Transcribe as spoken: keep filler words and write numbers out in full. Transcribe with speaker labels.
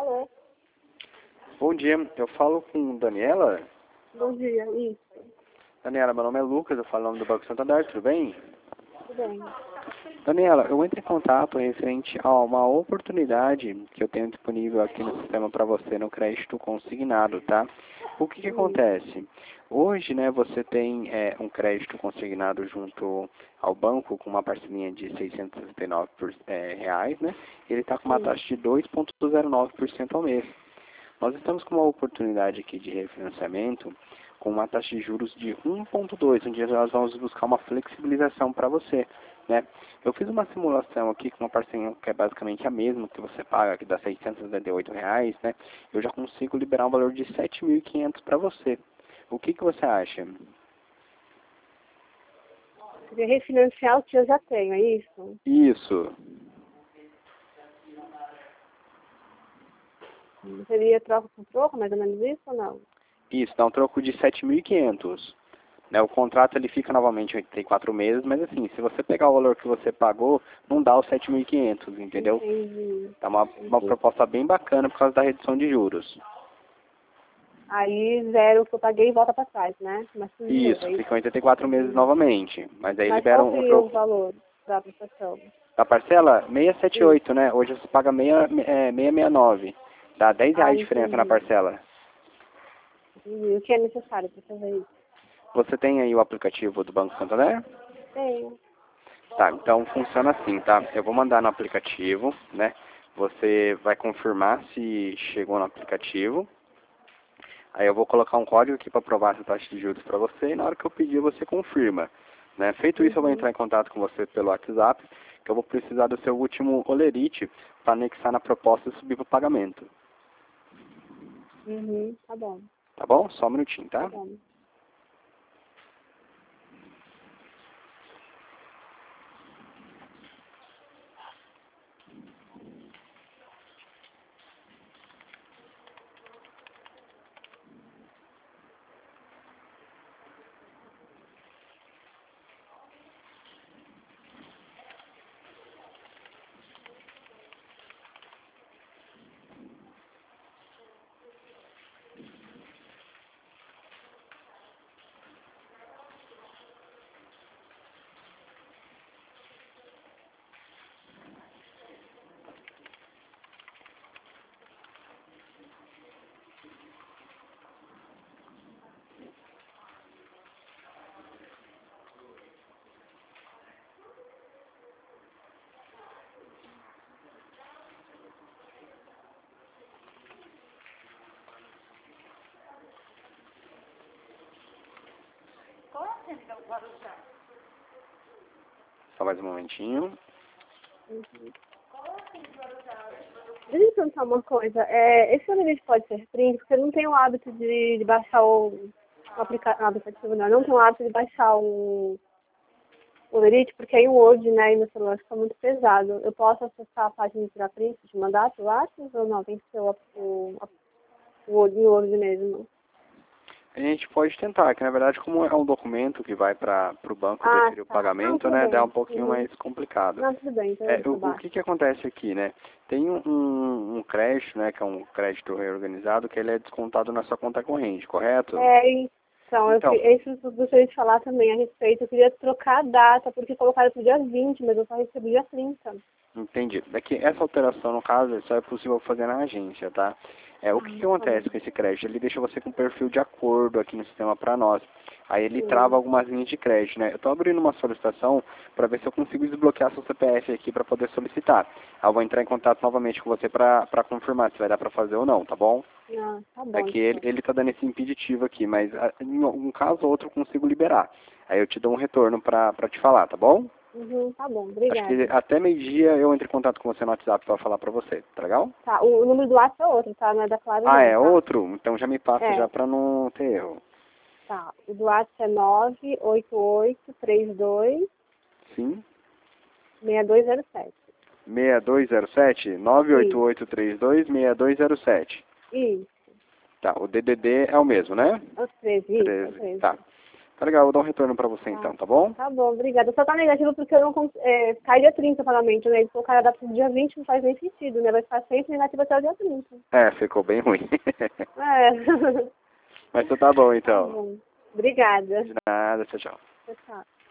Speaker 1: Alô?
Speaker 2: Bom dia, eu falo com Daniela.
Speaker 1: Bom dia, isso.
Speaker 2: Daniela, meu nome é Lucas, eu falo em nome do Banco Santander, tudo bem?
Speaker 1: Tudo bem.
Speaker 2: Daniela, eu entro em contato referente a uma oportunidade que eu tenho disponível aqui no sistema para você no crédito consignado, tá? O que que acontece? Hoje, né, você tem é, um crédito consignado junto ao banco com uma parcelinha de seiscentos e sessenta e nove por, é, reais, né? Ele está com uma
Speaker 1: Sim.
Speaker 2: taxa de dois vírgula zero nove por cento ao mês. Nós estamos com uma oportunidade aqui de refinanciamento com uma taxa de juros de um vírgula dois, onde nós vamos buscar uma flexibilização para você, né? Eu fiz uma simulação aqui com uma parceria que é basicamente a mesma que você paga, que dá seiscentos e setenta e oito reais, né? Eu já consigo liberar um valor de sete mil e quinhentos para você. O que que você acha?
Speaker 1: Queria refinanciar o que eu já tenho, é isso?
Speaker 2: Isso.
Speaker 1: Seria troca por troco, mais ou menos isso ou não?
Speaker 2: Isso, dá um troco de sete mil e quinhentos. Né, o contrato ele fica novamente oitenta e quatro meses, mas assim, se você pegar o valor que você pagou, não dá os sete mil e quinhentos, entendeu?
Speaker 1: Entendi.
Speaker 2: É uma, uma proposta bem bacana por causa da redução de juros.
Speaker 1: Aí zero que eu paguei e volta para trás, né? Mas tudo de novo,
Speaker 2: Isso,
Speaker 1: é isso?
Speaker 2: fica oitenta e quatro meses novamente, mas aí
Speaker 1: Mas
Speaker 2: libera
Speaker 1: qual
Speaker 2: um, um
Speaker 1: seria o
Speaker 2: troco
Speaker 1: valor da prestação?
Speaker 2: da parcela seiscentos e setenta e
Speaker 1: Isso.
Speaker 2: oito, né? Hoje você paga seiscentos e sessenta e nove. Dá dez
Speaker 1: Ah,
Speaker 2: reais de diferença na
Speaker 1: entendi.
Speaker 2: parcela.
Speaker 1: Entendi. O que é necessário para fazer isso?
Speaker 2: Você tem aí o aplicativo do Banco Santander?
Speaker 1: Tenho.
Speaker 2: Tá, então funciona assim, tá? Eu vou mandar no aplicativo, né? Você vai confirmar se chegou no aplicativo. Aí eu vou colocar um código aqui para provar essa taxa de juros para você e na hora que eu pedir você confirma. Né? Feito isso, eu vou
Speaker 1: Uhum.
Speaker 2: entrar em contato com você pelo WhatsApp, que eu vou precisar do seu último olerite para anexar na proposta e subir para o pagamento.
Speaker 1: Uhum. Tá bom.
Speaker 2: Tá bom? Só um minutinho,
Speaker 1: Tá
Speaker 2: tá?
Speaker 1: bom.
Speaker 2: Só mais um momentinho.
Speaker 1: Uhum. Deixa eu te perguntar uma coisa. É, esse olerite pode ser print, porque eu não tenho o hábito de, de baixar o, o aplica- o aplicativo, não. Eu não tenho o hábito de baixar o o olerite, porque aí o Word, né, e no celular fica muito pesado. Eu posso acessar a página de tirar print, de mandar pro WhatsApp ou não? Tem que ser o, o, o Word em Word mesmo.
Speaker 2: A gente pode tentar, que na verdade como é um documento que vai para o banco
Speaker 1: Ah,
Speaker 2: deferir o
Speaker 1: tá. Não,
Speaker 2: pagamento,
Speaker 1: tudo
Speaker 2: né, dá um
Speaker 1: bem.
Speaker 2: pouquinho
Speaker 1: Uhum.
Speaker 2: mais complicado.
Speaker 1: Não, tudo bem, então
Speaker 2: É,
Speaker 1: isso,
Speaker 2: o,
Speaker 1: eu
Speaker 2: o
Speaker 1: baixo.
Speaker 2: que que acontece aqui, né? Tem um, um, um crédito, né, que é um crédito reorganizado, que ele é descontado na sua conta corrente, correto?
Speaker 1: É, então, eu, que-
Speaker 2: Então,
Speaker 1: isso eu gostaria de falar também a respeito. Eu queria trocar a data, porque colocaram pro dia vinte, mas eu só recebi dia trinta.
Speaker 2: entendi. É que essa alteração, no caso, só é possível fazer na agência, tá? É, o que que
Speaker 1: Ah, tá bom.
Speaker 2: acontece com esse crédito? Ele deixa você com perfil de acordo aqui no sistema para nós. Aí ele trava
Speaker 1: Sim.
Speaker 2: algumas linhas de crédito, né? Eu estou abrindo uma solicitação para ver se eu consigo desbloquear seu C P F aqui para poder solicitar. Aí eu vou entrar em contato novamente com você para confirmar se vai dar para fazer ou não, tá bom?
Speaker 1: Ah, tá
Speaker 2: É
Speaker 1: bom,
Speaker 2: que ele,
Speaker 1: então.
Speaker 2: ele tá dando esse impeditivo aqui, mas ah, em um caso ou outro eu consigo liberar. Aí eu te dou um retorno pra, pra te falar, tá bom?
Speaker 1: Uhum, tá bom,
Speaker 2: Acho que
Speaker 1: obrigada.
Speaker 2: até meio-dia eu entro em contato com você no WhatsApp pra falar pra você, tá legal?
Speaker 1: Tá, o, o número do WhatsApp é outro, tá? Não é da Clara
Speaker 2: Ah,
Speaker 1: não,
Speaker 2: é
Speaker 1: tá?
Speaker 2: outro? Então já me passa já
Speaker 1: É,
Speaker 2: pra não ter erro.
Speaker 1: tá. O do WhatsApp é nove oito oito três dois
Speaker 2: Sim?
Speaker 1: seis dois zero sete.
Speaker 2: seis dois zero sete? nove oito
Speaker 1: Isso,
Speaker 2: oito três dois seis dois zero sete.
Speaker 1: isso.
Speaker 2: Tá, o D D D é o mesmo, né?
Speaker 1: É o treze, isso, é o
Speaker 2: treze.
Speaker 1: treze.
Speaker 2: Tá. Tá legal, vou dar um retorno pra você
Speaker 1: Tá.
Speaker 2: então, tá bom?
Speaker 1: Tá bom, obrigada. Só tá negativo porque eu não cons... é, cai dia trinta o pagamento, né? Então o cara dá pro dia vinte, não faz nem sentido, né? Vai ficar sempre negativo até o dia trinta.
Speaker 2: É, ficou bem ruim.
Speaker 1: É.
Speaker 2: Mas então tá bom
Speaker 1: Tá
Speaker 2: então.
Speaker 1: bom. Obrigada.
Speaker 2: De nada, tchau, tchau.
Speaker 1: Tchau, tchau.